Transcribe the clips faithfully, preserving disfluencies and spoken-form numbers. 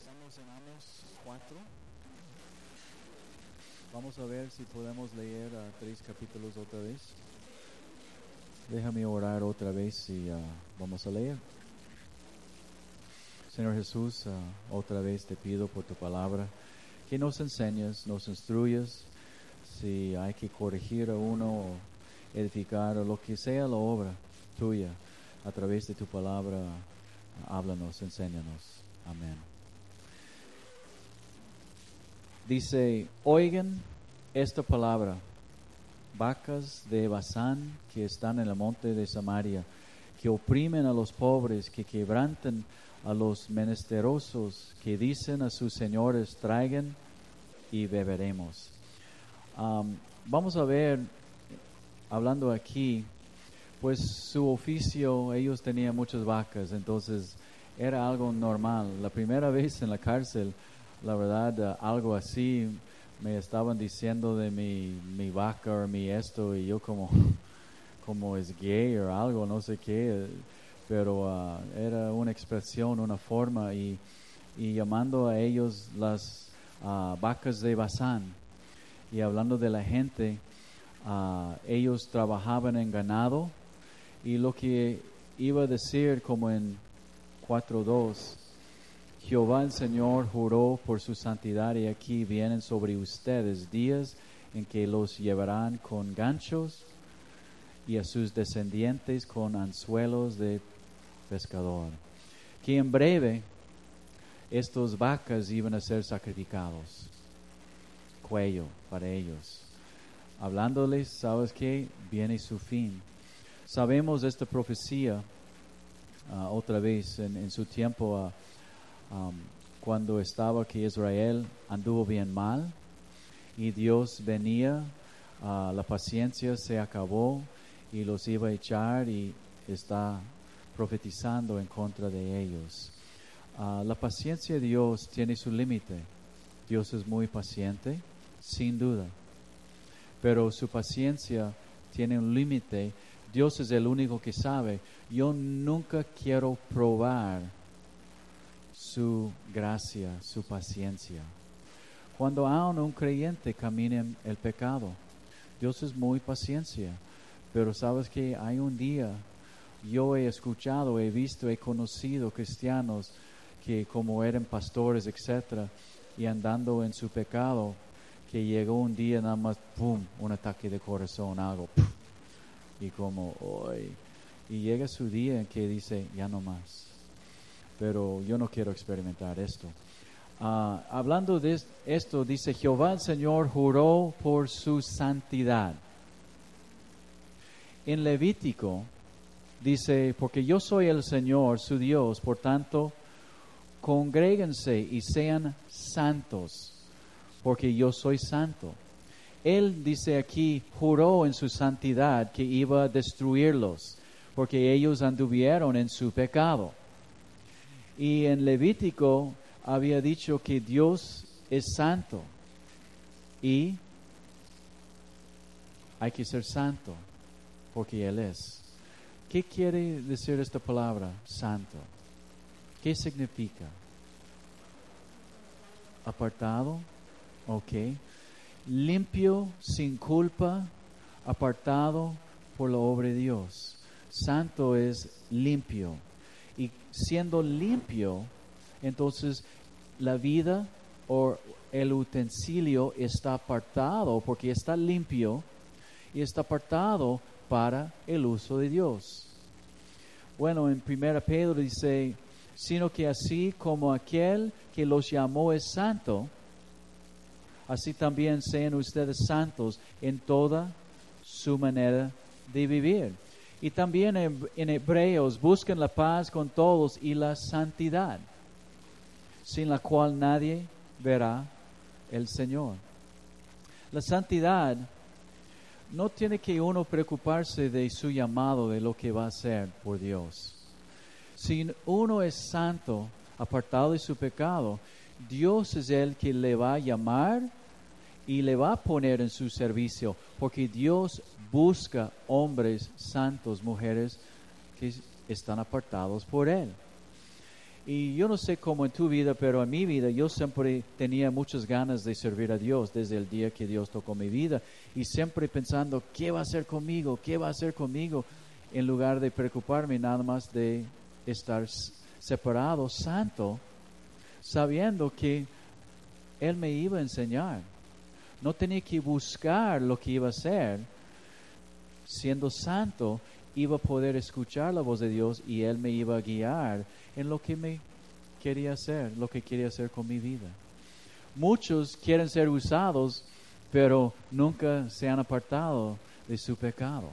Estamos en Amos cuatro. Vamos a ver si podemos leer uh, tres capítulos otra vez. Déjame orar otra vez y uh, vamos a leer. Señor Jesús, uh, otra vez te pido por tu palabra que nos enseñes, nos instruyas. Si hay que corregir a uno o edificar o lo que sea la obra tuya, a través de tu palabra, háblanos, enséñanos. Amén. Dice, oigan esta palabra, vacas de Basán que están en el monte de Samaria, que oprimen a los pobres, que quebrantan a los menesterosos, que dicen a sus señores, traigan y beberemos. Um, vamos a ver, hablando aquí, pues su oficio, ellos tenían muchas vacas, entonces era algo normal. La primera vez en la cárcel, la verdad, uh, algo así, me estaban diciendo de mi, mi vaca o mi esto, y yo como, como es gay o algo, no sé qué, pero uh, era una expresión, una forma, y, y llamando a ellos las uh, vacas de Basán, y hablando de la gente, uh, ellos trabajaban en ganado, y lo que iba a decir como en cuatro dos, Jehová el Señor juró por su santidad, y aquí vienen sobre ustedes días en que los llevarán con ganchos y a sus descendientes con anzuelos de pescador. Que en breve estos vacas iban a ser sacrificados, cuello para ellos. Hablándoles, ¿sabes qué? Viene su fin. Sabemos esta profecía uh, otra vez en, en su tiempo. Uh, Um, cuando estaba que Israel anduvo bien mal y Dios venía, uh, la paciencia se acabó y los iba a echar, y está profetizando en contra de ellos. Uh, la paciencia de Dios tiene su límite. Dios es muy paciente, sin duda, pero su paciencia tiene un límite. Dios es el único que sabe. Yo nunca quiero probar su gracia, su paciencia. Cuando aún un creyente camina en el pecado, Dios es muy paciencia, pero sabes que hay un día, yo he escuchado, he visto, he conocido cristianos que como eran pastores, etcétera, y andando en su pecado, que llegó un día nada más, pum, un ataque de corazón, algo, pum, y como, hoy, y llega su día en que dice, ya no más. Pero yo no quiero experimentar esto. Uh, hablando de esto, dice, Jehová el Señor juró por su santidad. En Levítico dice, porque yo soy el Señor, su Dios, por tanto, congréguense y sean santos, porque yo soy santo. Él dice aquí, juró en su santidad que iba a destruirlos, porque ellos anduvieron en su pecado. Y en Levítico había dicho que Dios es santo y hay que ser santo porque Él es. ¿Qué quiere decir esta palabra, santo? ¿Qué significa? Apartado, ok. Limpio, sin culpa, apartado por la obra de Dios. Santo es limpio. Y siendo limpio, entonces la vida o el utensilio está apartado porque está limpio y está apartado para el uso de Dios. Bueno, en primera Pedro dice, sino que así como aquel que los llamó es santo, así también sean ustedes santos en toda su manera de vivir. Y también en Hebreos, busquen la paz con todos y la santidad, sin la cual nadie verá el Señor. La santidad, no tiene que uno preocuparse de su llamado, de lo que va a hacer por Dios. Si uno es santo, apartado de su pecado, Dios es el que le va a llamar y le va a poner en su servicio, porque Dios busca hombres santos, mujeres que están apartados por Él. Y yo no sé cómo en tu vida, pero en mi vida yo siempre tenía muchas ganas de servir a Dios desde el día que Dios tocó mi vida. Y siempre pensando, ¿qué va a hacer conmigo? ¿Qué va a hacer conmigo? En lugar de preocuparme nada más de estar separado, santo, sabiendo que Él me iba a enseñar. No tenía que buscar lo que iba a hacer. Siendo santo, iba a poder escuchar la voz de Dios y Él me iba a guiar en lo que me quería hacer, lo que quería hacer con mi vida. Muchos quieren ser usados, pero nunca se han apartado de su pecado.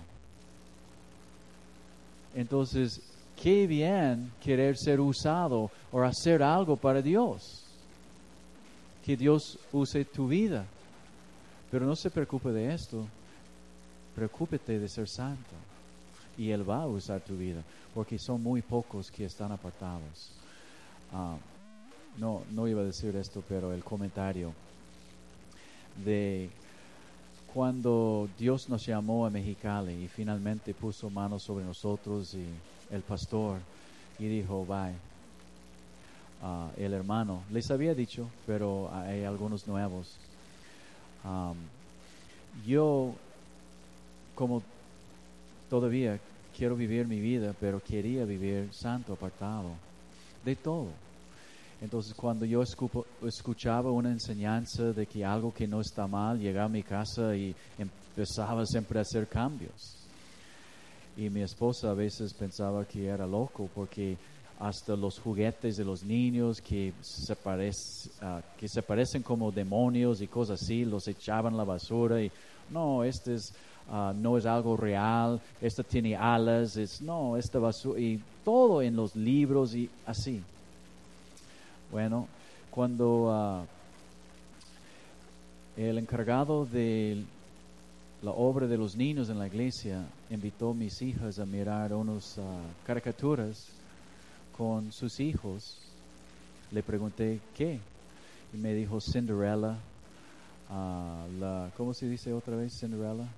Entonces, qué bien querer ser usado o hacer algo para Dios. Que Dios use tu vida. Pero no se preocupe de esto. Preocúpete de ser santo. Y Él va a usar tu vida. Porque son muy pocos que están apartados. Uh, no, no iba a decir esto, pero el comentario de cuando Dios nos llamó a Mexicali y finalmente puso manos sobre nosotros y el pastor y dijo, bye. Uh, el hermano, les había dicho, pero hay algunos nuevos. Um, yo, como todavía quiero vivir mi vida, pero quería vivir santo, apartado de todo. Entonces, cuando yo escupo, escuchaba una enseñanza de que algo que no está mal, llegaba a mi casa y empezaba siempre a hacer cambios. Y mi esposa a veces pensaba que era loco porque hasta los juguetes de los niños que se, parece, uh, que se parecen como demonios y cosas así, los echaban a la basura y no, este es, uh, no es algo real, este tiene alas, es, no, esta basura, y todo en los libros y así. Bueno, cuando uh, el encargado de la obra de los niños en la iglesia invitó a mis hijas a mirar unas uh, caricaturas con sus hijos, le pregunté ¿qué? Y me dijo Cinderella, uh, la, ¿cómo se dice otra vez Cinderella?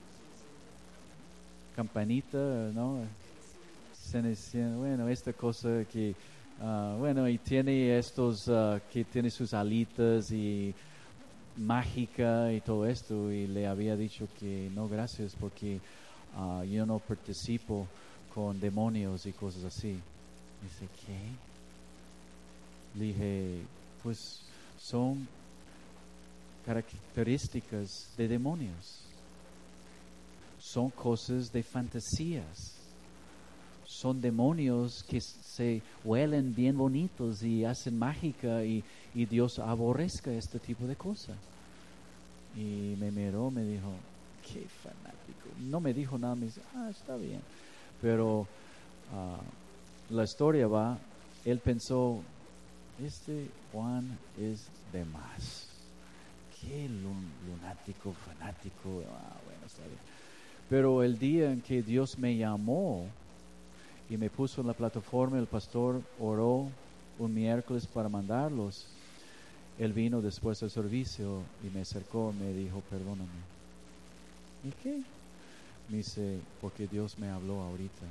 Campanita, ¿no? Bueno, esta cosa que, uh, bueno, y tiene estos, uh, que tiene sus alitas y mágica y todo esto, y le había dicho que no, gracias, porque uh, yo no participo con demonios y cosas así. Dice, ¿qué? Le dije, pues son características de demonios. Son cosas de fantasías. Son demonios que se huelen bien bonitos y hacen mágica y, y Dios aborrezca este tipo de cosas. Y me miró, me dijo, qué fanático. No me dijo nada, me dice, ah, está bien. Pero uh, la historia va, él pensó, este Juan es de más. Qué lunático, fanático. Ah, bueno, está bien. Pero el día en que Dios me llamó y me puso en la plataforma, el pastor oró un miércoles para mandarlos. Él vino después del servicio y me acercó y me dijo, perdóname. ¿Y qué? Me dice, porque Dios me habló ahorita.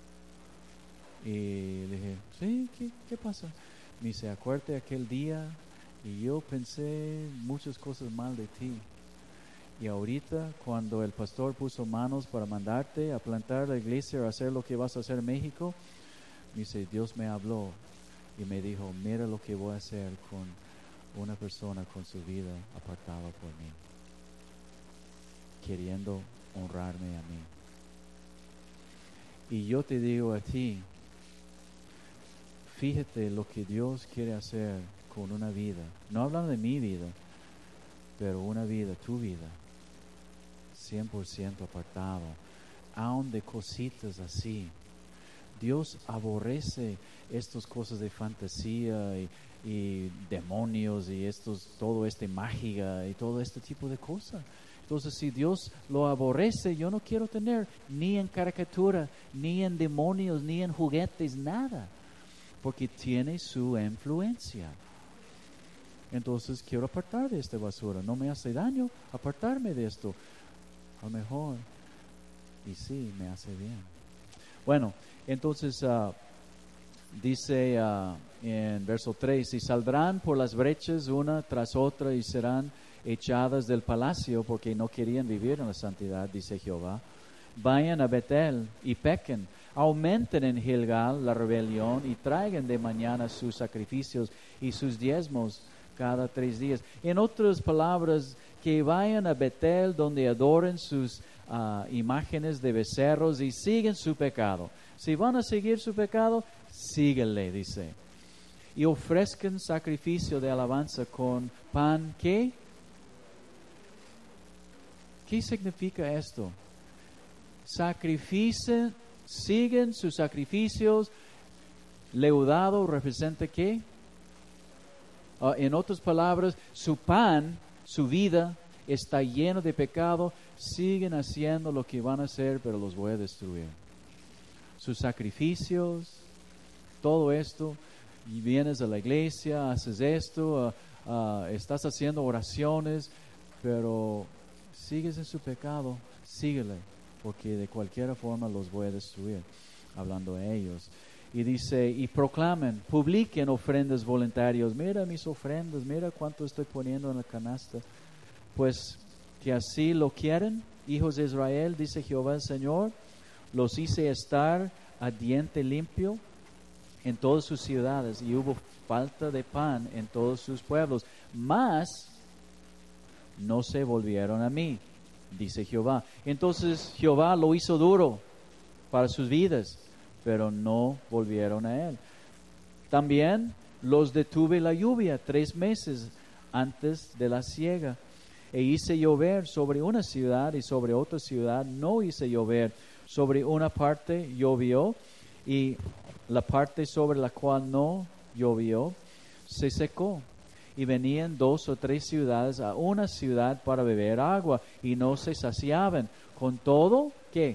Y le dije, sí, ¿qué, qué pasa? Me dice, acuérdate aquel día y yo pensé muchas cosas mal de ti. Y ahorita, cuando el pastor puso manos para mandarte a plantar la iglesia o hacer lo que vas a hacer en México, me dice, Dios me habló y me dijo, mira lo que voy a hacer con una persona con su vida apartada por mí, queriendo honrarme a mí. Y yo te digo a ti, fíjate lo que Dios quiere hacer con una vida. No hablando de mi vida, pero una vida, tu vida, cien por ciento apartado, aun de cositas así. Dios aborrece estas cosas de fantasía y, y demonios y estos, todo este magia y todo este tipo de cosas. Entonces, si Dios lo aborrece, yo no quiero tener ni en caricatura, ni en demonios, ni en juguetes, nada, porque tiene su influencia. Entonces, quiero apartar de esta basura. No me hace daño apartarme de esto. A lo mejor, y sí, me hace bien. Bueno, entonces, uh, dice uh, en verso tres, y saldrán por las brechas una tras otra y serán echadas del palacio porque no querían vivir en la santidad, dice Jehová. Vayan a Betel y pequen, aumenten en Gilgal la rebelión y traigan de mañana sus sacrificios y sus diezmos cada tres días. En otras palabras, que vayan a Betel donde adoren sus uh, imágenes de becerros y siguen su pecado. Si van a seguir su pecado, síguele, dice. Y ofrezcan sacrificio de alabanza con pan, ¿qué? ¿Qué significa esto? Sacrificen, siguen sus sacrificios. Leudado representa ¿qué? Uh, en otras palabras, su pan, su vida está lleno de pecado. Siguen haciendo lo que van a hacer, pero los voy a destruir. Sus sacrificios, todo esto, y vienes a la iglesia, haces esto, uh, uh, estás haciendo oraciones, pero sigues en su pecado, síguele, porque de cualquier forma los voy a destruir, hablando a ellos. Y dice, y proclamen, publiquen ofrendas voluntarias. Mira mis ofrendas, mira cuánto estoy poniendo en la canasta. Pues que así lo quieren, hijos de Israel, dice Jehová el Señor. Los hice estar a diente limpio en todas sus ciudades y hubo falta de pan en todos sus pueblos. Mas no se volvieron a mí, dice Jehová. Entonces Jehová lo hizo duro para sus vidas, pero no volvieron a él. También los detuve la lluvia tres meses antes de la siega, e hice llover sobre una ciudad y sobre otra ciudad no hice llover. Sobre una parte llovió y la parte sobre la cual no llovió se secó. Y venían dos o tres ciudades a una ciudad para beber agua y no se saciaban. Con todo, ¿qué?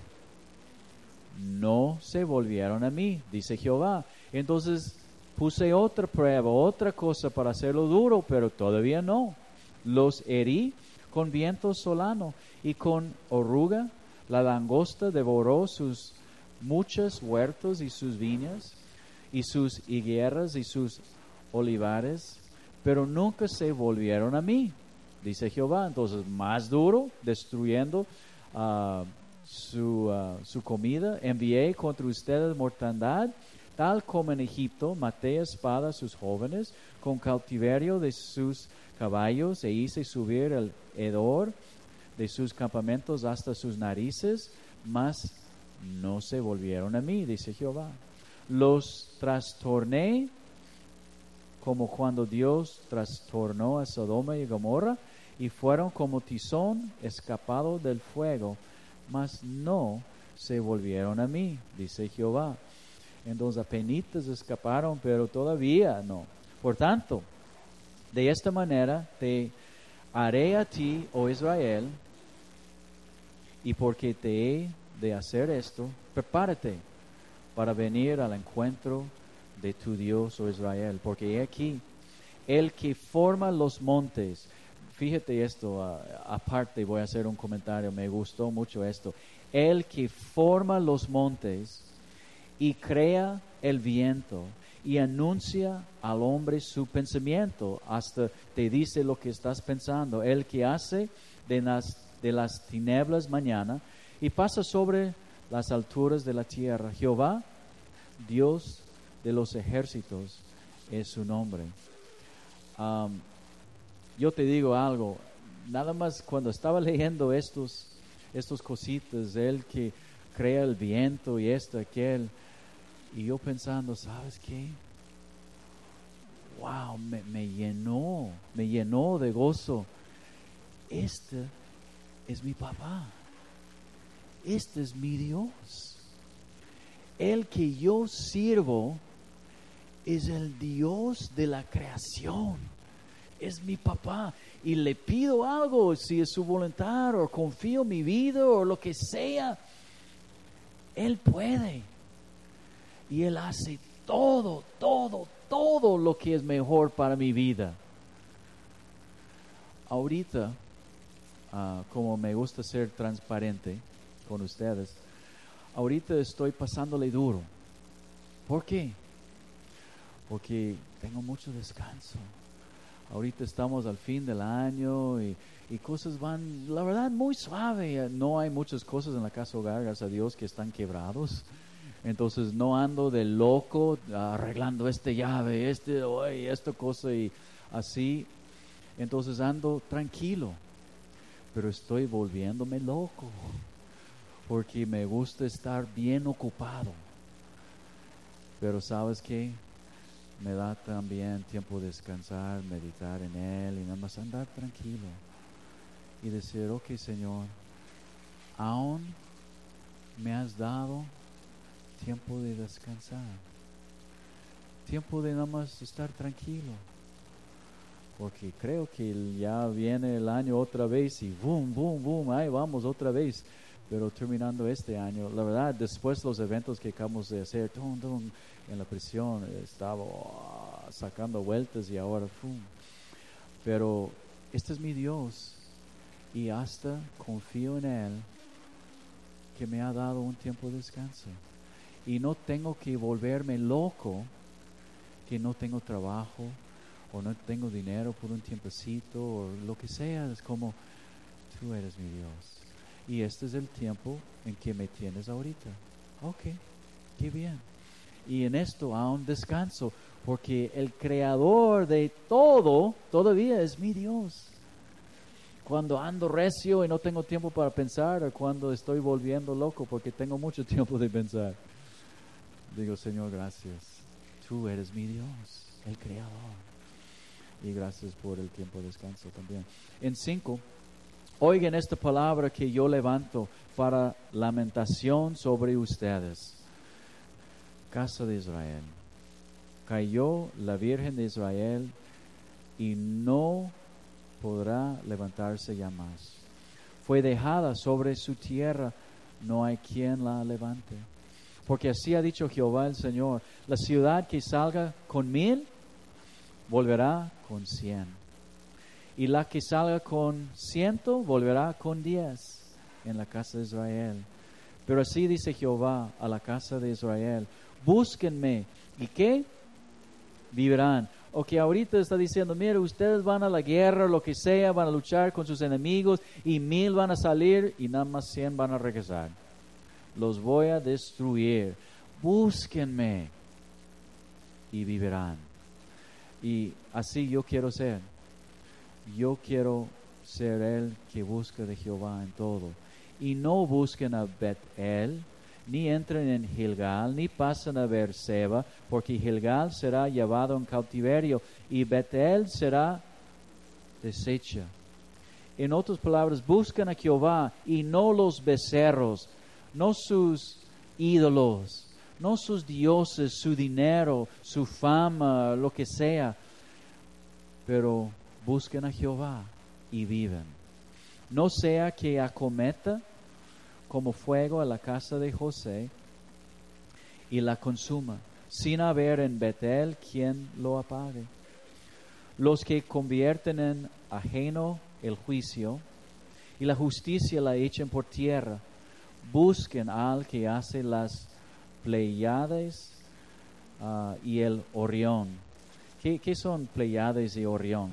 No se volvieron a mí, dice Jehová. Entonces puse otra prueba, otra cosa para hacerlo duro, pero todavía no. Los herí con viento solano y con oruga. La langosta devoró sus muchos huertos y sus viñas y sus higueras y sus olivares, pero nunca se volvieron a mí, dice Jehová. Entonces, más duro, destruyendo uh, su, uh, su comida, envié contra ustedes mortandad, tal como en Egipto maté a espada a sus jóvenes, con cautiverio de sus caballos, e hice subir el hedor de sus campamentos hasta sus narices, mas no se volvieron a mí, dice Jehová. Los trastorné como cuando Dios trastornó a Sodoma y Gomorra, y fueron como tizón escapado del fuego, mas no se volvieron a mí, dice Jehová. Entonces apenitas escaparon, pero todavía no. Por tanto, de esta manera te haré a ti, oh Israel, y porque te he de hacer esto, prepárate para venir al encuentro de tu Dios, oh Israel. Porque he aquí, el que forma los montes. Fíjate esto, uh, aparte voy a hacer un comentario, me gustó mucho esto. El que forma los montes y crea el viento y anuncia al hombre su pensamiento, hasta te dice lo que estás pensando. El que hace de las, de las tinieblas mañana y pasa sobre las alturas de la tierra. Jehová, Dios de los ejércitos, es su nombre. Um, yo te digo algo, nada más cuando estaba leyendo estos, estos cositas, el que crea el viento y esto, aquel, y yo pensando, ¿sabes qué? Wow, me, me llenó, me llenó de gozo. Este es mi papá. Este es mi Dios. El que yo sirvo es el Dios de la creación. Es mi papá. Y le pido algo, si es su voluntad, o confío mi vida, o lo que sea. Él puede. Y Él hace todo, todo, todo lo que es mejor para mi vida. Ahorita, uh, como me gusta ser transparente con ustedes, ahorita estoy pasándole duro. ¿Por qué? porque tengo mucho descanso. Ahorita estamos al fin del año y, y cosas van, la verdad, muy suave. No hay muchas cosas en la casa hogar, gracias a Dios, que están quebrados. Entonces no ando de loco arreglando este llave, este, oye, esta cosa y así. Entonces ando tranquilo, pero estoy volviéndome loco porque me gusta estar bien ocupado. Pero ¿sabes qué? Me da también tiempo de descansar, meditar en Él y nada más andar tranquilo y decir, ok, Señor, aún me has dado tiempo de descansar, tiempo de nada más estar tranquilo, porque creo que ya viene el año otra vez y boom, boom, boom, ahí vamos otra vez. Pero terminando este año, la verdad, después de los eventos que acabamos de hacer, tum, tum, en la prisión, estaba oh, sacando vueltas y ahora, ¡pum! Pero este es mi Dios y hasta confío en Él que me ha dado un tiempo de descanso. Y no tengo que volverme loco que no tengo trabajo o no tengo dinero por un tiempecito o lo que sea. Es como, tú eres mi Dios. Y este es el tiempo en que me tienes ahorita. Ok, qué bien. Y en esto aún descanso, porque el creador de todo todavía es mi Dios. Cuando ando recio y no tengo tiempo para pensar, o cuando estoy volviendo loco porque tengo mucho tiempo de pensar, digo, Señor, gracias. Tú eres mi Dios, el creador. Y gracias por el tiempo de descanso también. En cinco, oigan esta palabra que yo levanto para lamentación sobre ustedes. Casa de Israel. Cayó la Virgen de Israel y no podrá levantarse ya más. Fue dejada sobre su tierra, no hay quien la levante. Porque así ha dicho Jehová el Señor, la ciudad que salga con mil, volverá con cien. Y la que salga con ciento, volverá con diez en la casa de Israel. Pero así dice Jehová a la casa de Israel, búsquenme, ¿y qué? Vivirán. O que ahorita está diciendo, mire, ustedes van a la guerra, lo que sea, van a luchar con sus enemigos, y mil van a salir, y nada más cien van a regresar. Los voy a destruir. Búsquenme, y vivirán. Y así yo quiero ser. Yo quiero ser el que busca de Jehová en todo. Y no busquen a Betel, ni entren en Gilgal, ni pasen a Beerseba, porque Gilgal será llevado en cautiverio y Betel será deshecha. En otras palabras, buscan a Jehová y no los becerros, no sus ídolos, no sus dioses, su dinero, su fama, lo que sea, pero busquen a Jehová y viven. No sea que acometa como fuego a la casa de José y la consuma, sin haber en Betel quien lo apague. Los que convierten en ajeno el juicio y la justicia la echen por tierra, busquen al que hace las Pleiades uh, y el Orión. ¿Qué, qué son Pleiades y Orión?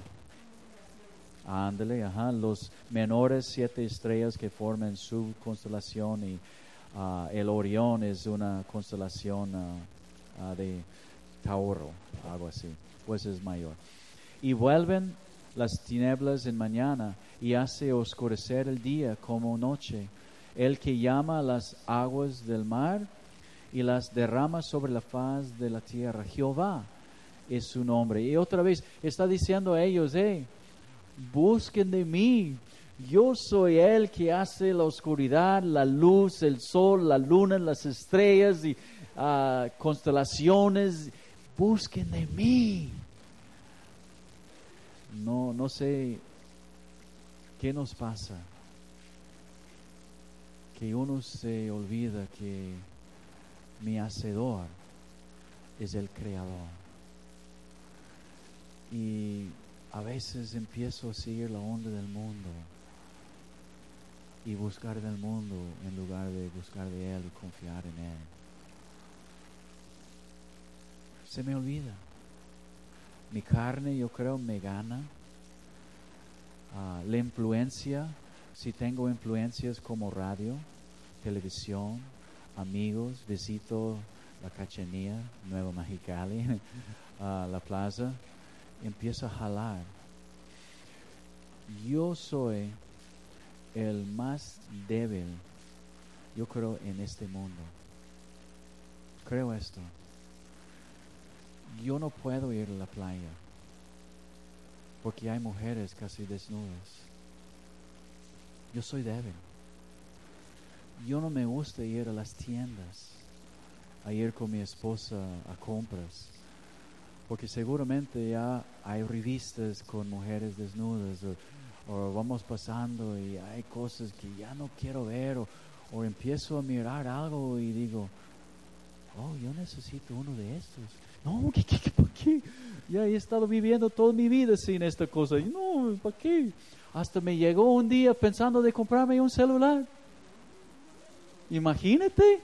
Ándale, ajá, los menores siete estrellas que forman su constelación y uh, el Orión es una constelación uh, uh, de Tauro, algo así, pues es mayor. Y vuelven las tinieblas en mañana y hace oscurecer el día como noche. El que llama a las aguas del mar y las derrama sobre la faz de la tierra. Jehová es su nombre. Y otra vez está diciendo a ellos, hey, busquen de mí. Yo soy el que hace la oscuridad, la luz, el sol, la luna, las estrellas y uh, constelaciones. Busquen de mí. No, no sé qué nos pasa, que uno se olvida que mi hacedor es el creador. Y a veces empiezo a seguir la onda del mundo y buscar del mundo en lugar de buscar de Él y confiar en Él. Se me olvida. Mi carne, yo creo, me gana. Uh, la influencia, si tengo influencias como radio, televisión, amigos, visito la Cachanilla, Nueva Mexicali, uh, la plaza, empiezo a jalar. Yo soy el más débil, yo creo, en este mundo. Creo esto. Yo no puedo ir a la playa porque hay mujeres casi desnudas. Yo soy débil. Yo no me gusta ir a las tiendas, a ir con mi esposa a compras, porque seguramente ya hay revistas con mujeres desnudas, o, o vamos pasando y hay cosas que ya no quiero ver, o, o empiezo a mirar algo y digo, oh, yo necesito uno de estos. No, ¿qué, qué, qué, ¿para qué? Ya he estado viviendo toda mi vida sin esta cosa. No, ¿para qué? Hasta me llegó un día pensando de comprarme un celular. Imagínate.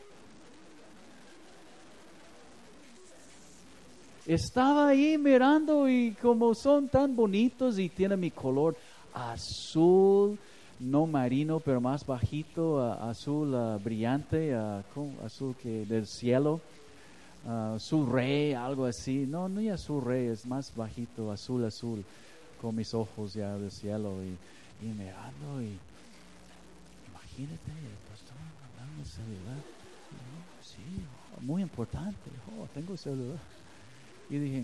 Estaba ahí mirando y como son tan bonitos y tienen mi color azul, no marino, pero más bajito, uh, azul uh, brillante, uh, azul que del cielo. Uh, azul rey, algo así. No, no es azul rey, es más bajito, azul, azul, con mis ojos ya del cielo y, y mirando y imagínate, el pastor hablando de celular. Oh, sí, oh, muy importante. Oh, tengo celular. Y dije,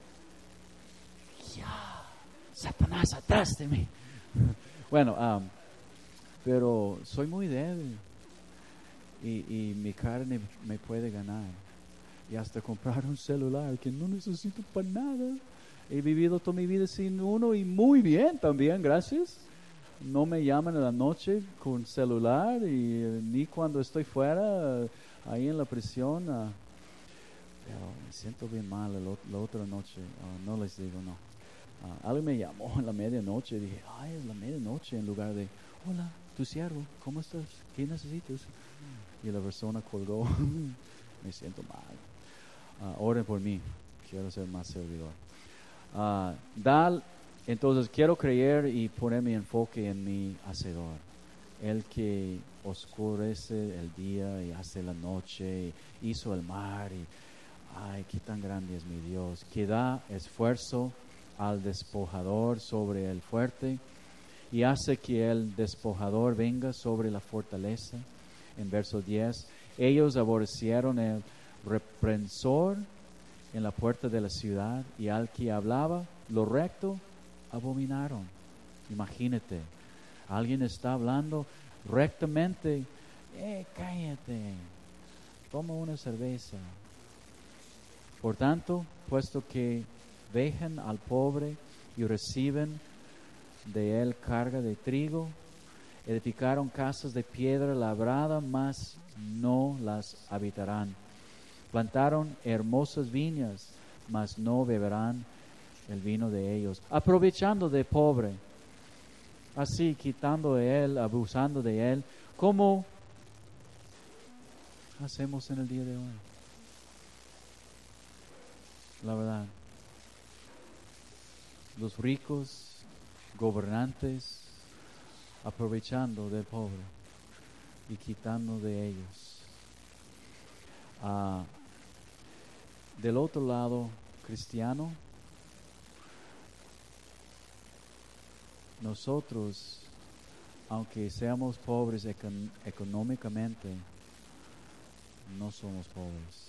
ya, Satanás atrás de mí. Bueno, um, pero soy muy débil y, y mi carne me puede ganar. Y hasta comprar un celular que no necesito para nada. He vivido toda mi vida sin uno y muy bien también, gracias. No me llaman en la noche con celular y eh, ni cuando estoy fuera, eh, ahí en la prisión. Uh, pero me siento bien mal la, la otra noche. Uh, no les digo, no. Uh, alguien me llamó en la medianoche y dije, ay, es la medianoche, en lugar de, hola, tu siervo, ¿cómo estás? ¿Qué necesitas? Y la persona colgó. Me siento mal. Uh, oren por mí, quiero ser más servidor. Uh, Dal, entonces quiero creer y poner mi enfoque en mi Hacedor, el que oscurece el día y hace la noche, y hizo el mar, y ay, qué tan grande es mi Dios, que da esfuerzo al despojador sobre el fuerte y hace que el despojador venga sobre la fortaleza. En verso diez, ellos aborrecieron el reprensor en la puerta de la ciudad y al que hablaba lo recto abominaron. Imagínate, alguien está hablando rectamente, eh, cállate, toma una cerveza. Por tanto, puesto que dejan al pobre y reciben de él carga de trigo, edificaron casas de piedra labrada, mas no las habitarán. Plantaron hermosas viñas, mas no beberán el vino de ellos. Aprovechando de pobre, así quitando de él, abusando de él, como hacemos en el día de hoy. La verdad, los ricos, gobernantes, aprovechando del pobre y quitando de ellos. Uh, del otro lado, cristiano, nosotros, aunque seamos pobres econ- económicamente, no somos pobres.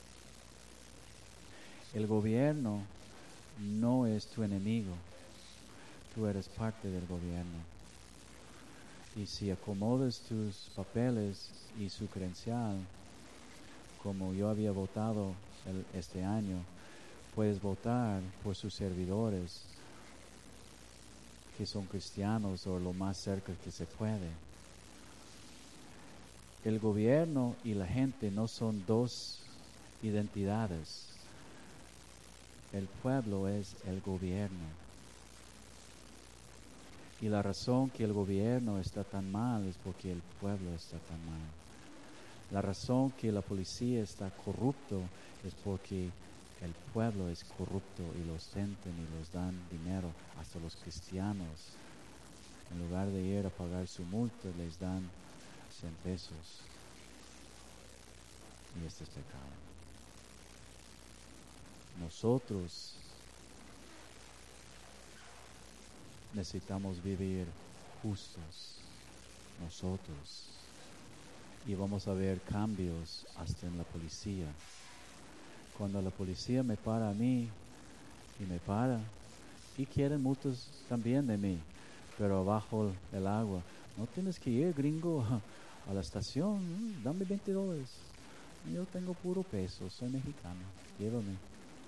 El gobierno no es tu enemigo, tú eres parte del gobierno. Y si acomodas tus papeles y su credencial, como yo había votado el, este año, puedes votar por sus servidores que son cristianos o lo más cerca que se puede. El gobierno y la gente no son dos identidades. El pueblo es el gobierno. Y la razón que el gobierno está tan mal es porque el pueblo está tan mal. La razón que la policía está corrupto es porque el pueblo es corrupto y los sienten y los dan dinero, hasta los cristianos. En lugar de ir a pagar su multa, les dan cien pesos. Y este es pecado. Nosotros necesitamos vivir justos. Nosotros. Y vamos a ver cambios hasta en la policía. Cuando la policía me para a mí y me para y quieren multas también de mí, pero abajo el agua. No tienes que ir, gringo, a la estación. Dame veinte dólares. Yo tengo puro peso, soy mexicano. Llévame.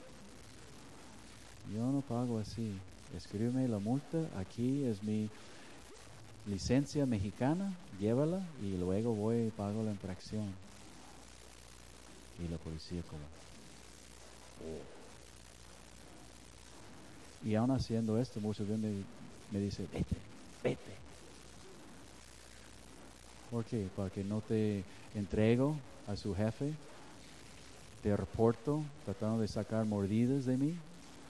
Yo no pago así. Escríbeme la multa. Aquí es mi licencia mexicana. Llévala y luego voy y pago la infracción. Y la policía como... Oh. Y aún haciendo esto, muchos veces me, me dicen, vete, vete. ¿Por qué? Porque no te entrego a su jefe, te reporto tratando de sacar mordidas de mí.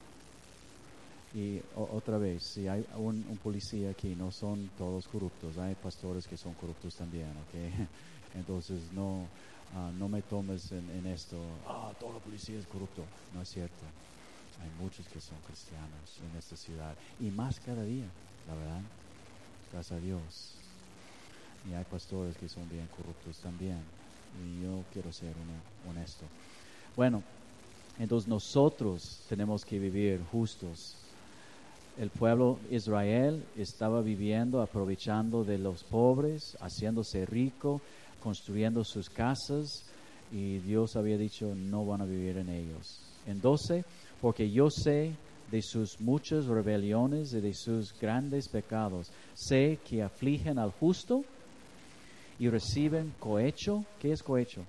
Y o, otra vez, si hay un, un policía aquí, no son todos corruptos, hay pastores que son corruptos también, ¿ok? Entonces no, uh, no me tomes en, en esto, ah, oh, toda la policía es corrupto. No es cierto. Hay muchos que son cristianos en esta ciudad, y más cada día, la verdad, gracias a Dios. Y hay pastores que son bien corruptos también. Y yo quiero ser uno, honesto. Bueno, entonces nosotros tenemos que vivir justos. El pueblo de Israel estaba viviendo, aprovechando de los pobres, haciéndose rico, construyendo sus casas, y Dios había dicho, no van a vivir en ellos. En doce, porque yo sé de sus muchas rebeliones y de sus grandes pecados. Sé que afligen al justo y reciben cohecho. ¿Qué es cohecho?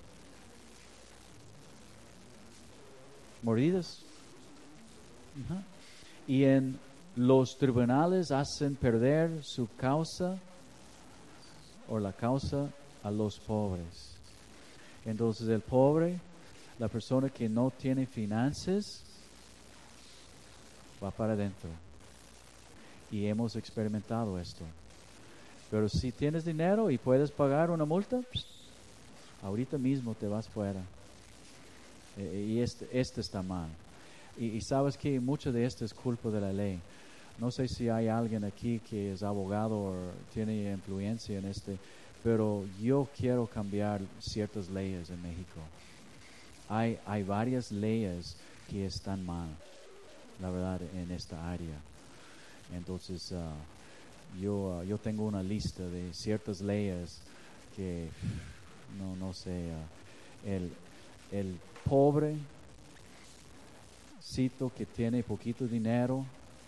Mordidas. Uh-huh. Y en los tribunales hacen perder su causa o la causa a los pobres. Entonces el pobre, la persona que no tiene finanzas, va para adentro. Y hemos experimentado esto. Pero si tienes dinero y puedes pagar una multa, ahorita mismo te vas fuera. Eh, y este, este está mal. Y, y sabes que mucho de esto es culpa de la ley. No sé si hay alguien aquí que es abogado o tiene influencia en este, pero yo quiero cambiar ciertas leyes en México. Hay, hay varias leyes que están mal, la verdad, en esta área. Entonces, uh, yo, uh, yo tengo una lista de ciertas leyes que, no, no sé, uh, el, el pobre, cito, que tiene poquito dinero,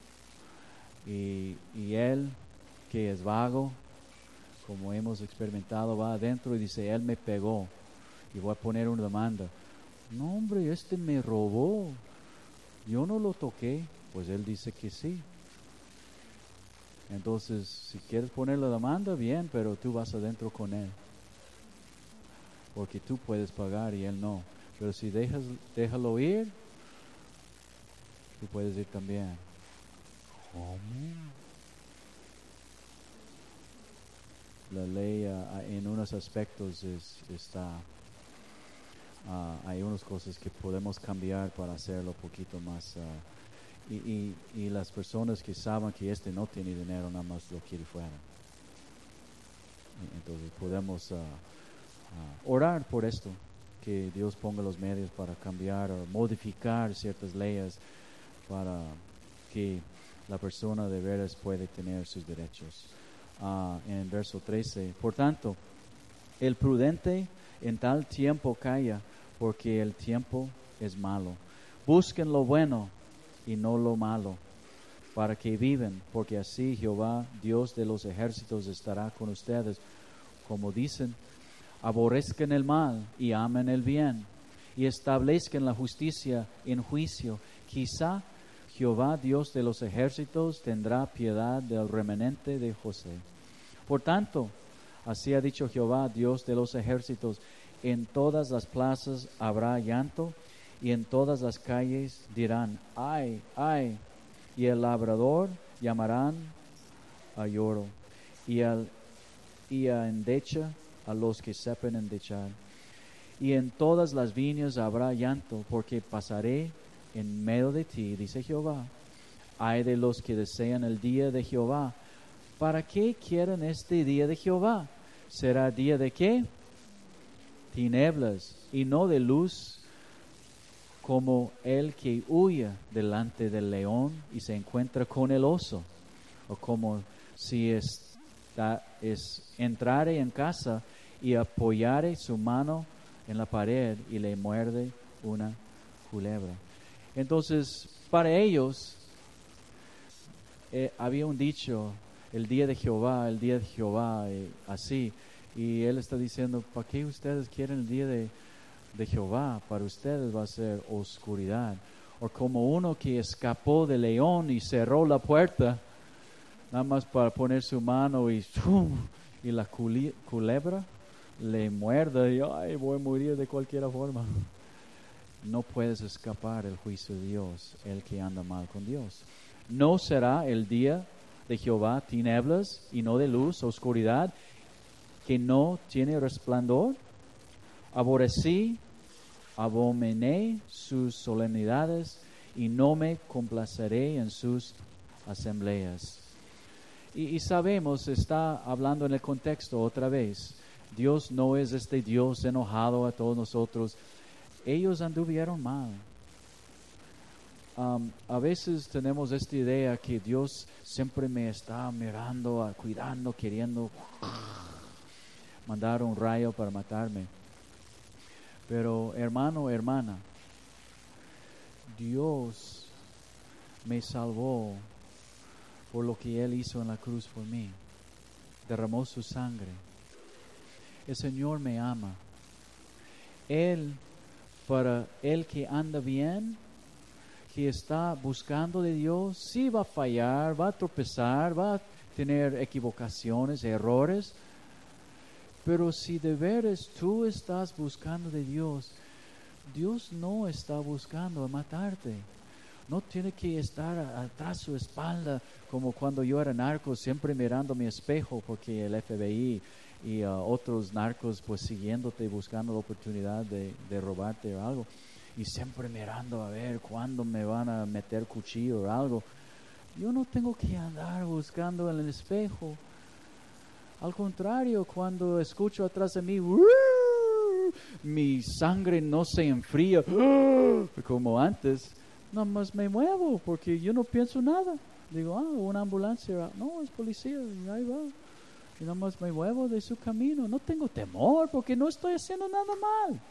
y, y él, que es vago, como hemos experimentado, va adentro y dice, él me pegó y voy a poner una demanda. No, hombre, este me robó, yo no lo toqué. Pues él dice que sí. Entonces, si quieres poner la demanda, bien, pero tú vas adentro con él, porque tú puedes pagar y él no. Pero si dejas, déjalo ir, tú puedes ir también. ¿Cómo? La ley uh, en unos aspectos es, está, uh, hay unas cosas que podemos cambiar para hacerlo un poquito más. Uh, y, y, y las personas que saben que este no tiene dinero, nada más lo quiere fuera. Entonces podemos uh, uh, orar por esto, que Dios ponga los medios para cambiar o modificar ciertas leyes para que la persona de veras puede tener sus derechos. Uh, en verso trece, por tanto, el prudente en tal tiempo calla, porque el tiempo es malo. Busquen lo bueno y no lo malo, para que viven, porque así Jehová, Dios de los ejércitos, estará con ustedes. Como dicen, aborrezcan el mal y amen el bien, y establezcan la justicia en juicio. Quizá Jehová, Dios de los ejércitos, tendrá piedad del remanente de José. Por tanto, así ha dicho Jehová, Dios de los ejércitos, en todas las plazas habrá llanto y en todas las calles dirán, ay, ay, y el labrador llamarán a lloro, y, al, y a endecha a los que sepan endechar. Y en todas las viñas habrá llanto, porque pasaré en medio de ti, dice Jehová. Ay de los que desean el día de Jehová. ¿Para qué quieren este día de Jehová? ¿Será día de qué? Tinieblas, y no de luz, como el que huye delante del león y se encuentra con el oso, o como si está, es entrare en casa y apoyare su mano en la pared y le muerde una culebra. Entonces, para ellos eh, había un dicho, el día de Jehová, el día de Jehová, eh, así, y él está diciendo, ¿para qué ustedes quieren el día de de Jehová? Para ustedes va a ser oscuridad. O como uno que escapó del león y cerró la puerta, nada más para poner su mano y, ¡fum! Y la culi- culebra le muerde y ay, voy a morir de cualquier forma. No puedes escapar el juicio de Dios, el que anda mal con Dios. No será el día de Jehová tinieblas y no de luz, oscuridad, que no tiene resplandor. Aborrecí, abominé sus solemnidades y no me complaceré en sus asambleas. Y, y sabemos, está hablando en el contexto otra vez. Dios no es este Dios enojado a todos nosotros. Ellos anduvieron mal. Um, a veces tenemos esta idea que Dios siempre me está mirando, cuidando, queriendo mandar un rayo para matarme. Pero hermano, hermana, Dios me salvó por lo que Él hizo en la cruz por mí. Derramó su sangre. El Señor me ama. Él, para el que anda bien, que está buscando de Dios, sí va a fallar, va a tropezar, va a tener equivocaciones, errores. Pero si de veras tú estás buscando de Dios, Dios no está buscando matarte. No tiene que estar atrás de su espalda, como cuando yo era narco, siempre mirando mi espejo, porque el F B I y uh, otros narcos pues siguiéndote, buscando la oportunidad de, de robarte o algo. Y siempre mirando a ver cuándo me van a meter cuchillo o algo. Yo no tengo que andar buscando en el espejo. Al contrario, cuando escucho atrás de mí, mi sangre no se enfría como antes. Nada más me muevo porque yo no pienso nada. Digo, ah, una ambulancia. No, es policía, y ahí va. Y nada más me muevo de su camino. No tengo temor porque no estoy haciendo nada mal.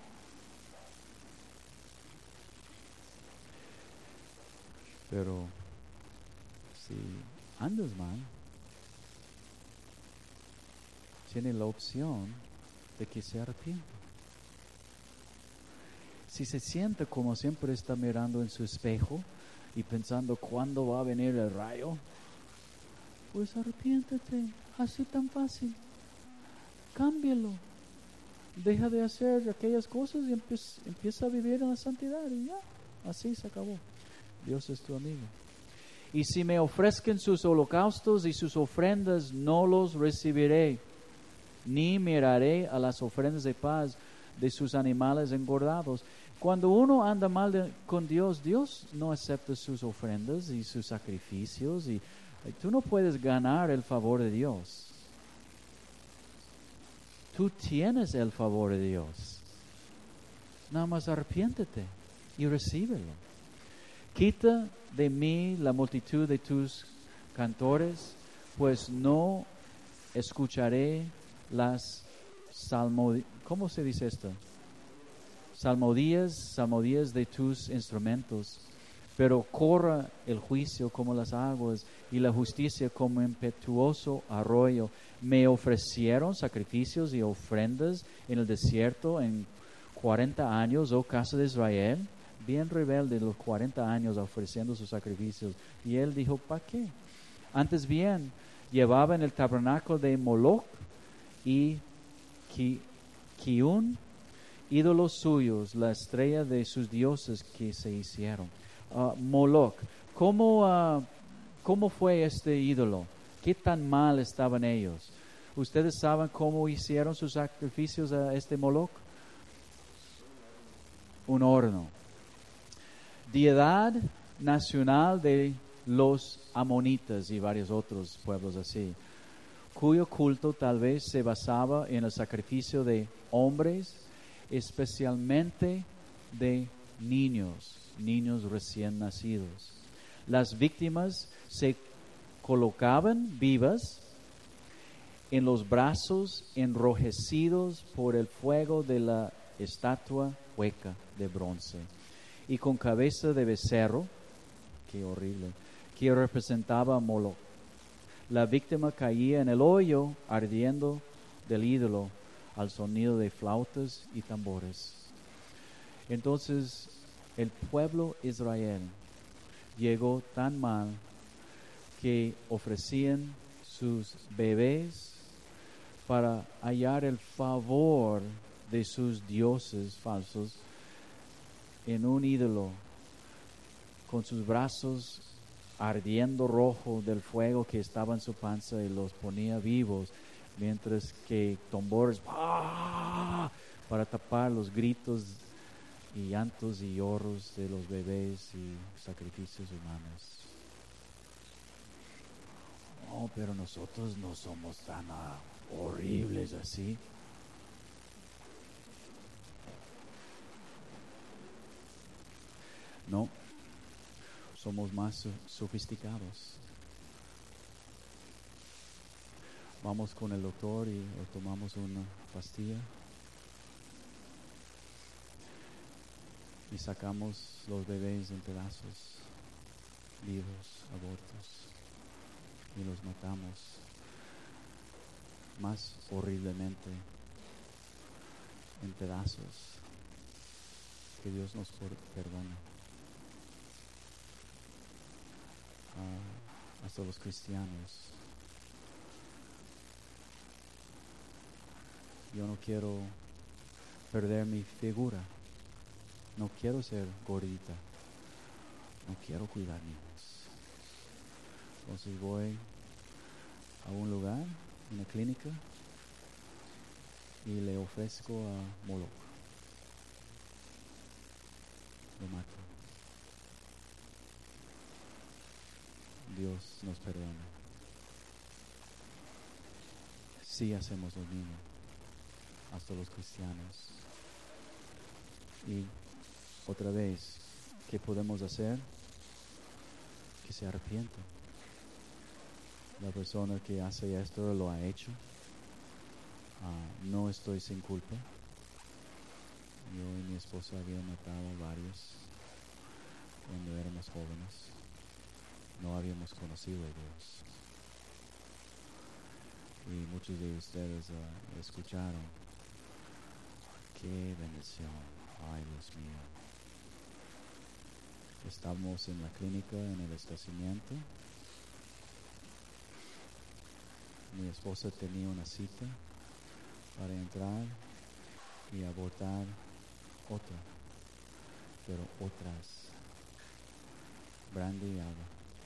Pero si andas mal, tiene la opción de que se arrepienta. Si se siente como siempre está mirando en su espejo y pensando cuándo va a venir el rayo, pues arrepiéntete, así tan fácil. Cámbialo. Deja de hacer aquellas cosas y empieza, empieza a vivir en la santidad y ya, así se acabó. Dios es tu amigo. Y si me ofrezcan sus holocaustos y sus ofrendas, no los recibiré, ni miraré a las ofrendas de paz de sus animales engordados. Cuando uno anda mal de, con Dios, Dios no acepta sus ofrendas y sus sacrificios, y, y tú no puedes ganar el favor de Dios. Tú tienes el favor de Dios. Nada más arrepiéntete y recíbelo. Quita de mí la multitud de tus cantores, pues no escucharé las salmodías. ¿Cómo se dice esto? Salmodías, salmodías de tus instrumentos. Pero corra el juicio como las aguas y la justicia como impetuoso arroyo. Me ofrecieron sacrificios y ofrendas en el desierto en cuarenta años, oh casa de Israel. Bien rebelde los cuarenta años ofreciendo sus sacrificios. Y él dijo, ¿para qué? Antes bien, llevaban el tabernáculo de Moloch y Ki, Kiun ídolos suyos, la estrella de sus dioses que se hicieron. Uh, Moloch, ¿cómo, uh, ¿cómo fue este ídolo? ¿Qué tan mal estaban ellos? ¿Ustedes saben cómo hicieron sus sacrificios a este Moloch? Un horno. Deidad nacional de los amonitas y varios otros pueblos así, cuyo culto tal vez se basaba en el sacrificio de hombres, especialmente de niños, niños recién nacidos. Las víctimas se colocaban vivas en los brazos enrojecidos por el fuego de la estatua hueca de bronce y con cabeza de becerro, qué horrible, que representaba a Moloch. La víctima caía en el hoyo ardiendo del ídolo al sonido de flautas y tambores. Entonces el pueblo Israel llegó tan mal que ofrecían sus bebés para hallar el favor de sus dioses falsos en un ídolo con sus brazos ardiendo rojo del fuego que estaba en su panza y los ponía vivos, mientras que tambores ¡ah!, para tapar los gritos y llantos y lloros de los bebés y sacrificios humanos. Oh, pero nosotros no somos tan uh, horribles así. No, somos más sofisticados. Vamos con el doctor y o tomamos una pastilla y sacamos los bebés en pedazos, vivos, abortos, y los matamos más horriblemente en pedazos. Que Dios nos perdone. Uh, hasta los cristianos. Yo no quiero perder mi figura. No quiero ser gordita. No quiero cuidar niños. Entonces voy a un lugar, una clínica, y le ofrezco a Moloch. Lo mato. Dios nos perdona. Sí hacemos lo mismo, hasta los cristianos. Y otra vez, ¿qué podemos hacer? Que se arrepienta. La persona que hace esto lo ha hecho. Uh, no estoy sin culpa. Yo y mi esposa habíamos matado varios cuando éramos jóvenes. No habíamos conocido a Dios. Y muchos de ustedes uh, escucharon. ¡Qué bendición! ¡Ay, Dios mío! Estamos en la clínica, en el estacionamiento. Mi esposa tenía una cita para entrar y abortar otra, pero otras, Brandy y Alba.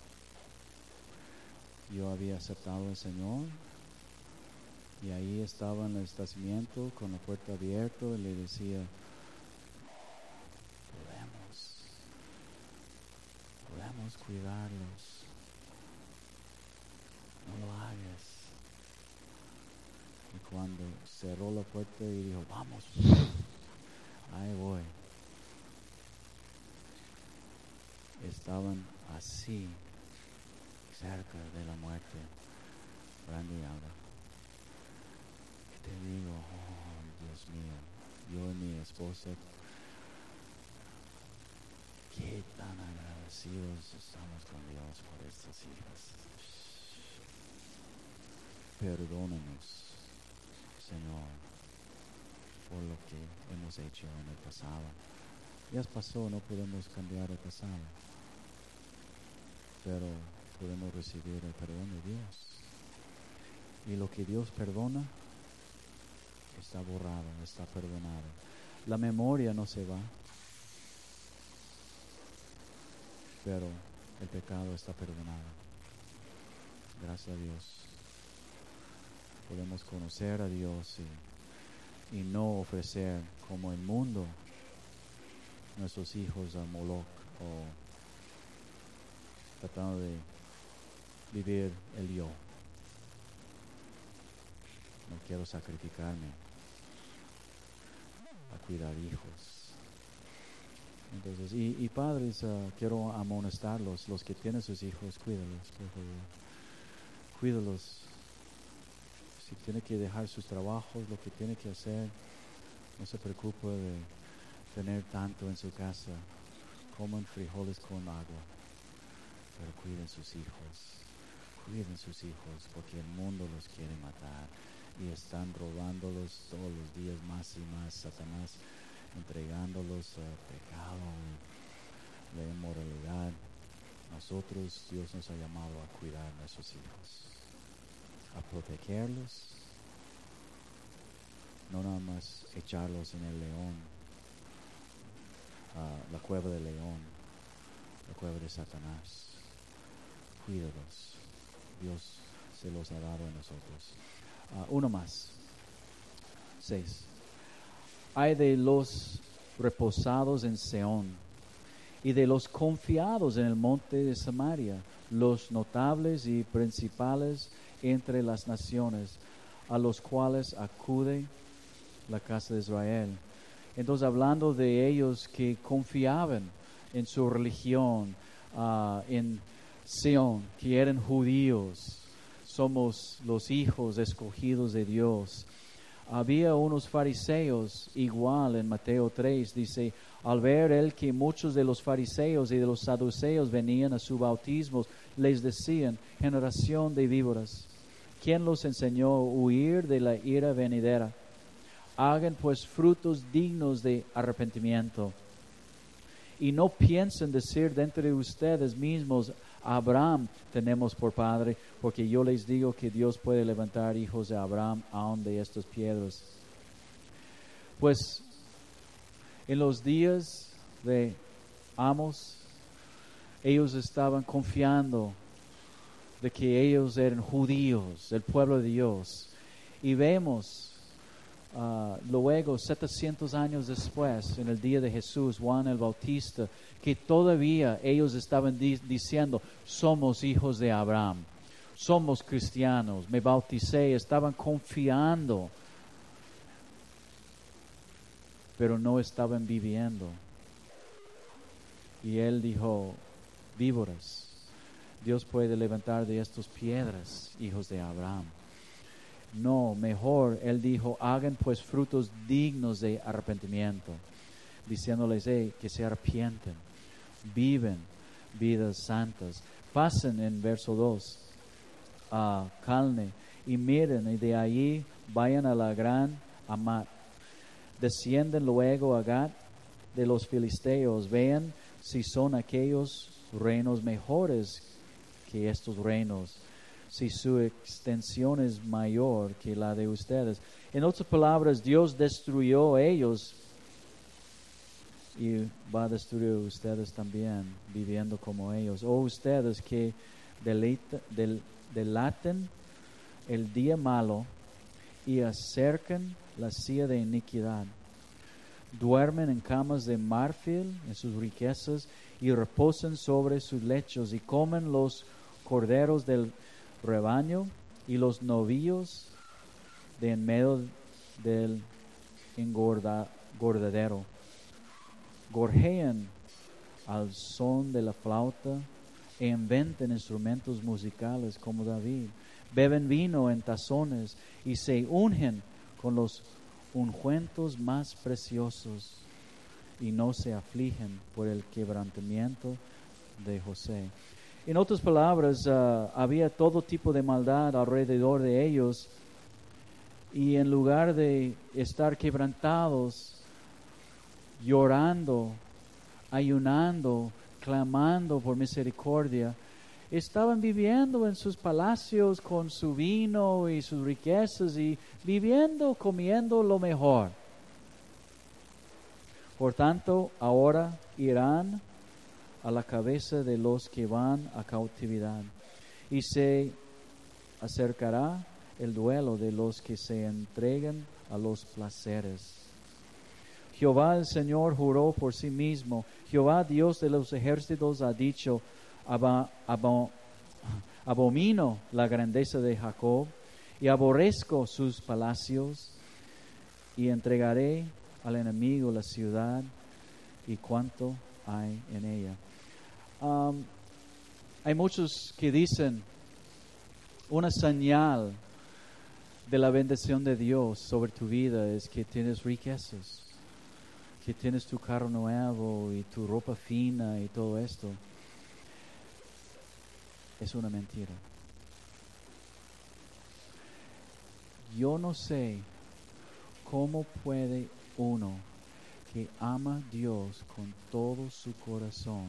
Yo había aceptado al Señor y ahí estaba en el estacionamiento con la puerta abierta y le decía, podemos, podemos cuidarlos, no lo hagas. Y cuando cerró la puerta y dijo, vamos, ahí voy. Estaban así, cerca de la muerte, Brandy y Alba. Y te digo, oh Dios mío, yo y mi esposa, qué tan agradecidos estamos con Dios por estas hijas. Perdónanos, Señor, por lo que hemos hecho en el pasado. Ya pasó, no podemos cambiar el pasado, pero podemos recibir el perdón de Dios. Y lo que Dios perdona está borrado, está perdonado. La memoria no se va, pero el pecado está perdonado. Gracias a Dios. Podemos conocer a Dios y, y no ofrecer como el mundo nuestros hijos a Moloch o tratando de vivir el yo. No quiero sacrificarme a cuidar hijos. Entonces, y, y padres, uh, quiero amonestarlos, los que tienen sus hijos, cuídalos, por favor. Cuídalos. Si tiene que dejar sus trabajos, lo que tiene que hacer, no se preocupe de tener tanto en su casa. Coman frijoles con agua, pero cuiden sus hijos. Cuiden sus hijos, porque el mundo los quiere matar y están robándolos todos los días más y más. Satanás entregándolos al pecado, la inmoralidad. Nosotros, Dios nos ha llamado a cuidar a nuestros hijos, a protegerlos, no nada más echarlos en el león, uh, la cueva del león, la cueva de Satanás. Cuídalos, Dios se los ha dado a nosotros. Uh, uno más, seis. Hay de los reposados en Seón y de los confiados en el monte de Samaria, los notables y principales entre las naciones, a los cuales acude la casa de Israel. Entonces, hablando de ellos que confiaban en su religión, uh, en Seón, que eran judíos, somos los hijos escogidos de Dios. Había unos fariseos, igual en Mateo tres, dice, al ver él que muchos de los fariseos y de los saduceos venían a su bautismo, les decían, generación de víboras, ¿quién los enseñó a huir de la ira venidera? Hagan pues frutos dignos de arrepentimiento. Y no piensen decir dentro de ustedes mismos, Abraham tenemos por padre, porque yo les digo que Dios puede levantar hijos de Abraham aún de estas piedras. Pues en los días de Amos, ellos estaban confiando de que ellos eran judíos, el pueblo de Dios. Y vemos uh, luego, setecientos años después, en el día de Jesús, Juan el Bautista, que todavía ellos estaban di- diciendo, somos hijos de Abraham, somos cristianos, me bauticé, estaban confiando, pero no estaban viviendo. Y él dijo, víboras, Dios puede levantar de estas piedras hijos de Abraham. No, mejor, él dijo, hagan pues frutos dignos de arrepentimiento, diciéndoles hey, que se arrepienten, viven vidas santas. Pasen en verso dos a Calne y miren, y de allí vayan a la gran Amat. Descienden luego a Gat de los filisteos, vean si son aquellos reinos mejores que estos reinos, si su extensión es mayor que la de ustedes. En otras palabras, Dios destruyó a ellos y va a destruir a ustedes también, viviendo como ellos. O ustedes que deleita, del, delaten el día malo y acercan la silla de iniquidad. Duermen en camas de marfil en sus riquezas y reposan sobre sus lechos y comen los corderos del rebaño y los novillos de en medio del engordadero. Gorjean al son de la flauta e inventan instrumentos musicales como David. Beben vino en tazones y se ungen con los ungüentos más preciosos y no se afligen por el quebrantamiento de José. En otras palabras, uh, había todo tipo de maldad alrededor de ellos y en lugar de estar quebrantados, llorando, ayunando, clamando por misericordia, estaban viviendo en sus palacios con su vino y sus riquezas y viviendo, comiendo lo mejor. Por tanto, ahora irán a la cabeza de los que van a cautividad, y se acercará el duelo de los que se entregan a los placeres. Jehová el Señor juró por sí mismo, Jehová Dios de los ejércitos ha dicho, aba, aba, abomino la grandeza de Jacob y aborrezco sus palacios, y entregaré al enemigo la ciudad y cuanto hay en ella. Um, hay muchos que dicen una señal de la bendición de Dios sobre tu vida es que tienes riquezas, que tienes tu carro nuevo y tu ropa fina y todo esto. Es una mentira. Yo no sé cómo puede uno que ama a Dios con todo su corazón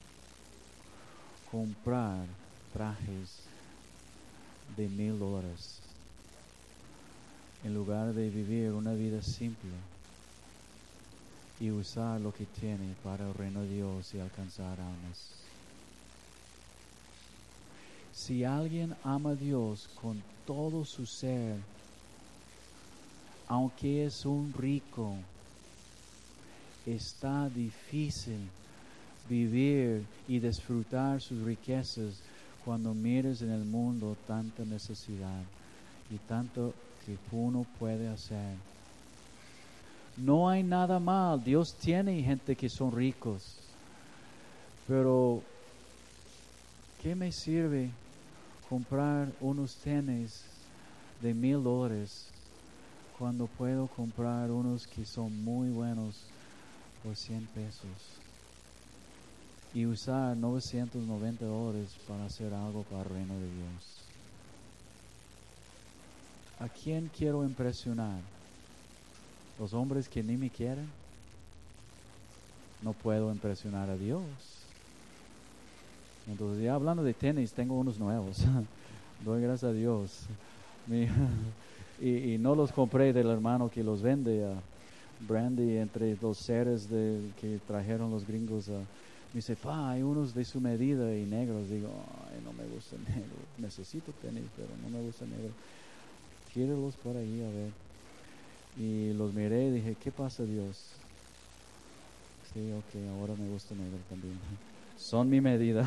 comprar trajes de mil dólares en lugar de vivir una vida simple y usar lo que tiene para el reino de Dios y alcanzar almas. Si alguien ama a Dios con todo su ser, aunque es un rico, está difícil vivir y disfrutar sus riquezas cuando mires en el mundo tanta necesidad y tanto que uno puede hacer. No hay nada mal, Dios tiene gente que son ricos, pero ¿qué me sirve comprar unos tenis de mil dólares cuando puedo comprar unos que son muy buenos por cien pesos y usar novecientos noventa dólares para hacer algo para el reino de Dios? ¿A quién quiero impresionar? ¿Los hombres que ni me quieren? No puedo impresionar a Dios. Entonces, ya hablando de tenis, tengo unos nuevos. Doy gracias a Dios. Mi, y, y no los compré del hermano que los vende, uh, Brandy, entre los seres de, que trajeron los gringos. Uh, me dice, pa, hay unos de su medida y negros. Digo, ay, no me gusta negro. Necesito tenis, pero no me gusta negro. Tírelos por ahí, a ver. Y los miré y dije, ¿qué pasa, Dios? Sí, ok, ahora me gusta negro también. Son mi medida.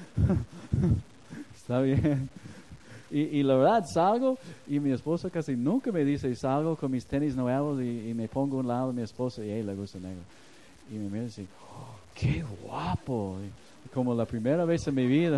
Está bien. Y, y la verdad, salgo y mi esposa casi nunca me dice, salgo con mis tenis nuevos y, y me pongo a un lado de mi esposa y a ella le gusta negro. Y me mira y dice, oh, ¡qué guapo! Y como la primera vez en mi vida.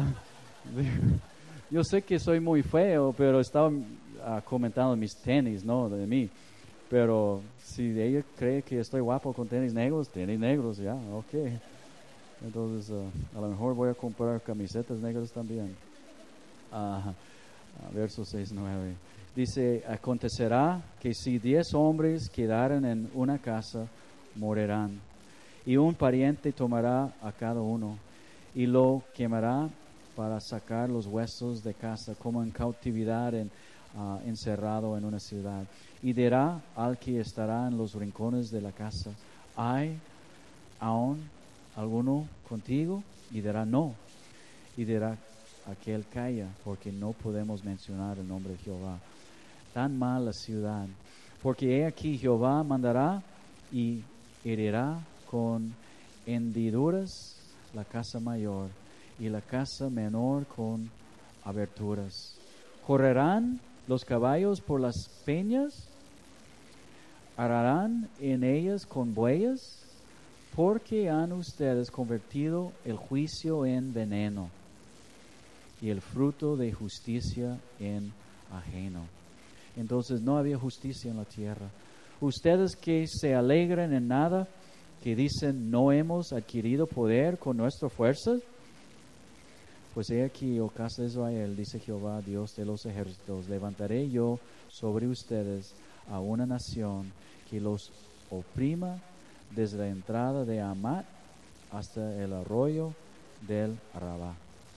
Yo sé que soy muy feo, pero estaba uh, comentando mis tenis, ¿no? De mí. Pero si ella cree que estoy guapo con tenis negros, tenis negros, ya, ok. Entonces, uh, a lo mejor voy a comprar camisetas negras también. Uh, uh, verso seis, nueve. Dice, acontecerá que si diez hombres quedaren en una casa, morirán. Y un pariente tomará a cada uno y lo quemará para sacar los huesos de casa, como en cautividad en, uh, encerrado en una ciudad. Y dirá al que estará en los rincones de la casa, ¿hay aún alguno contigo? Y dirá, no. Y dirá aquel, calla, porque no podemos mencionar el nombre de Jehová. Tan mal la ciudad, porque he aquí Jehová mandará y herirá con hendiduras la casa mayor y la casa menor con aberturas. Correrán los caballos por las peñas, ararán en ellas con bueyes, porque han ustedes convertido el juicio en veneno y el fruto de justicia en ajeno. Entonces no había justicia en la tierra. Ustedes que se alegran en nada, que dicen, no hemos adquirido poder con nuestra fuerza, pues he aquí, oh casa de Israel, dice Jehová, Dios de los ejércitos, levantaré yo sobre ustedes a una nación que los oprima desde la entrada de Amat hasta el arroyo del Arabá.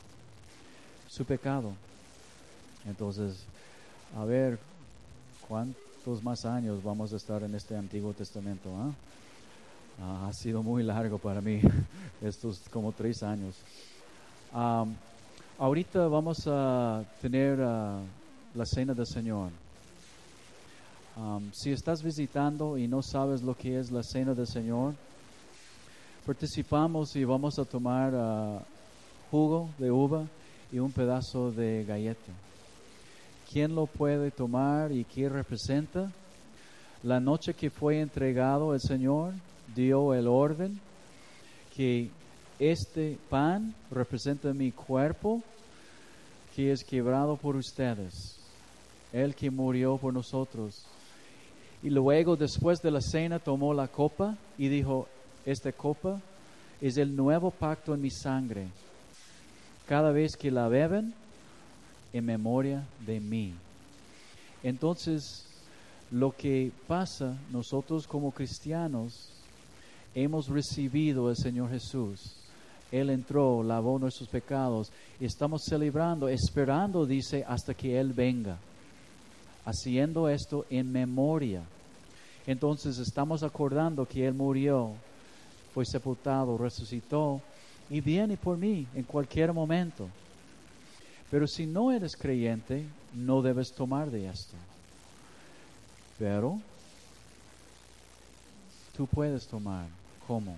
Su pecado. Entonces, a ver, ¿cuántos más años vamos a estar en este Antiguo Testamento? ¿eh? Ah, ha sido muy largo para mí, estos como tres años. Um, ahorita vamos a tener uh, la Cena del Señor. Um, si estás visitando y no sabes lo que es la Cena del Señor, participamos y vamos a tomar uh, jugo de uva y un pedazo de galleta. ¿Quién lo puede tomar y qué representa? La noche que fue entregado el Señor dio el orden que este pan representa mi cuerpo que es quebrado por ustedes, el que murió por nosotros. Y luego, después de la cena, tomó la copa y dijo, esta copa es el nuevo pacto en mi sangre. Cada vez que la beben, en memoria de mí. Entonces, lo que pasa, nosotros como cristianos, hemos recibido al Señor Jesús. Él entró, lavó nuestros pecados. Y estamos celebrando, esperando, dice, hasta que Él venga. Haciendo esto en memoria. Entonces estamos acordando que Él murió, fue sepultado, resucitó y viene por mí en cualquier momento. Pero si no eres creyente, no debes tomar de esto. Pero tú puedes tomar. ¿Cómo?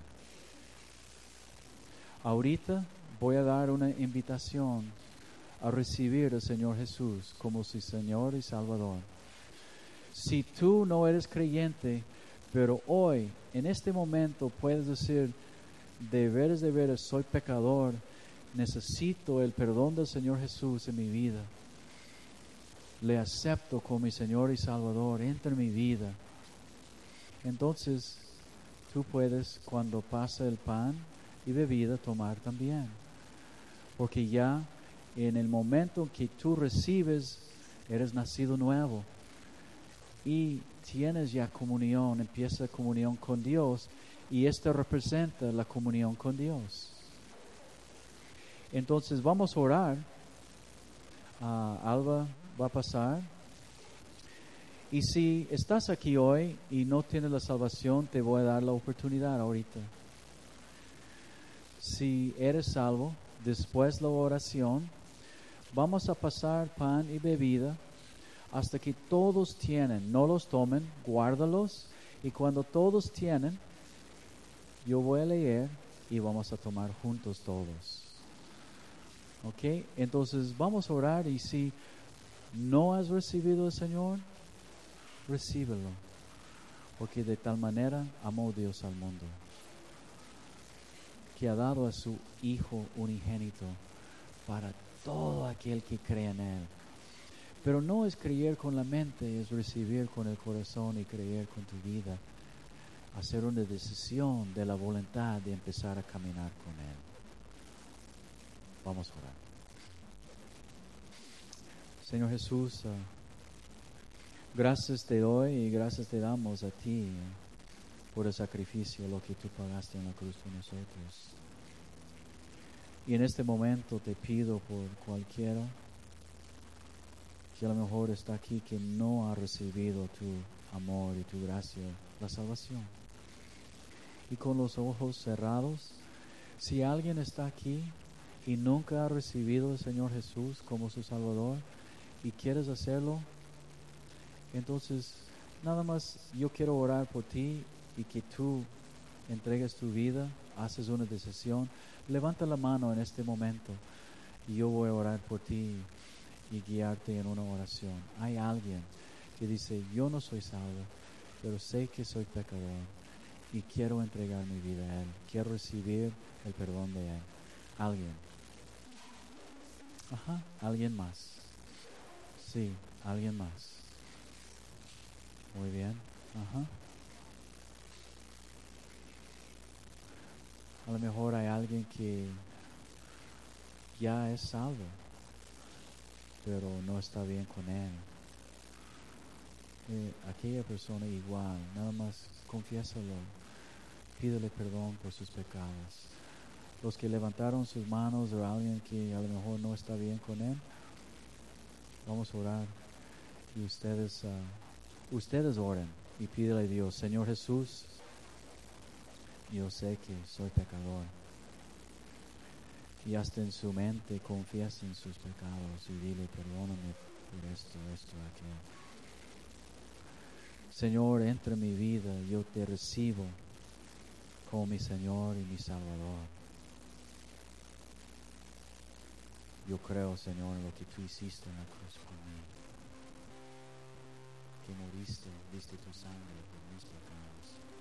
Ahorita voy a dar una invitación a recibir al Señor Jesús como su Señor y Salvador. Si tú no eres creyente, pero hoy, en este momento, puedes decir, de veras, de veras, soy pecador, necesito el perdón del Señor Jesús en mi vida. Le acepto como mi Señor y Salvador, entra en mi vida. Entonces, tú puedes, cuando pasa el pan y bebida, tomar también. Porque ya en el momento en que tú recibes, eres nacido nuevo. Y tienes ya comunión, empieza comunión con Dios. Y esto representa la comunión con Dios. Entonces vamos a orar. Uh, Alba va a pasar. Y si estás aquí hoy y no tienes la salvación, te voy a dar la oportunidad ahorita. Si eres salvo, después de la oración, vamos a pasar pan y bebida hasta que todos tienen. No los tomen, guárdalos. Y cuando todos tienen, yo voy a leer y vamos a tomar juntos todos. ¿Ok? Entonces vamos a orar y si no has recibido al Señor, recíbelo. Porque de tal manera amó Dios al mundo, que ha dado a su Hijo unigénito para todo aquel que cree en Él. Pero no es creer con la mente, es recibir con el corazón y creer con tu vida. Hacer una decisión de la voluntad de empezar a caminar con Él. Vamos a orar. Señor Jesús, uh, gracias te doy y gracias te damos a ti uh, por el sacrificio, lo que tú pagaste en la cruz por nosotros. Y en este momento te pido por cualquiera que a lo mejor está aquí que no ha recibido tu amor y tu gracia, la salvación. Y con los ojos cerrados, si alguien está aquí y nunca ha recibido al Señor Jesús como su Salvador y quieres hacerlo, entonces nada más yo quiero orar por ti y que tú entregues tu vida, haces una decisión. Levanta la mano en este momento y yo voy a orar por ti y guiarte en una oración. Hay alguien que dice, yo no soy salvo, pero sé que soy pecador y quiero entregar mi vida a Él. Quiero recibir el perdón de Él. Alguien. Ajá, alguien más. Sí, alguien más. Muy bien. Ajá. A lo mejor hay alguien que ya es salvo, pero no está bien con Él. Eh, aquella persona igual, nada más confiésalo, pídele perdón por sus pecados. Los que levantaron sus manos o alguien que a lo mejor no está bien con Él, vamos a orar y ustedes, uh, ustedes oren y pídele a Dios, Señor Jesús, yo sé que soy pecador. Y hasta en su mente confiesa en sus pecados y dile, perdóname por esto, esto, aquello. Señor, entra en mi vida, yo te recibo como mi Señor y mi Salvador. Yo creo, Señor, en lo que tú hiciste en la cruz por mí. Que moriste, diste tu sangre por mis pecados.